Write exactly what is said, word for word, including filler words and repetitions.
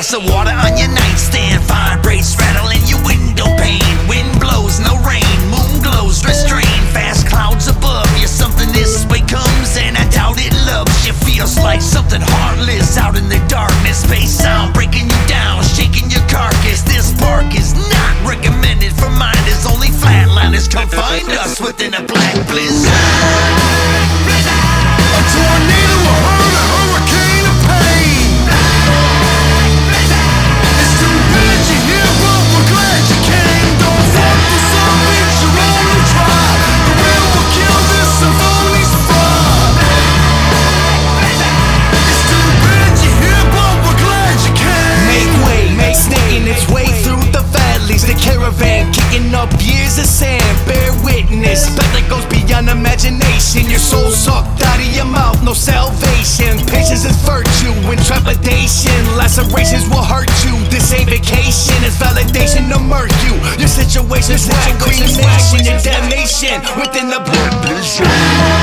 glass of water on your nightstand vibrates, rattling your window pane. Wind blows, no rain, moon glows, restrained. Fast clouds above you, something this way comes, and I doubt it loves you. Feels like something heartless out in the darkness. Bass sound breaking you down, shaking your carcass. This park is not recommended for minders, only flatliners. Come find us within a black blizzard. A tornado, a hurricane, a hurricane of pain. It's too bad you're here, but we're glad you came. Don't fuck this up, it's your only try. The wind will kill this symphony's fraud. It's too bad you're here, but we're glad you came. Make way, make snaking its way through the valleys. The caravan kicking up years of sand. Bear witness, path that goes beyond imagination. Your soul sucked out of your mouth, no salvation. Patience is virtue, intrepidation. Lacerations will hurt you. This ain't vacation, it's validation to murk you. Your situation's whack, cremation, your damnation within the black blizzard.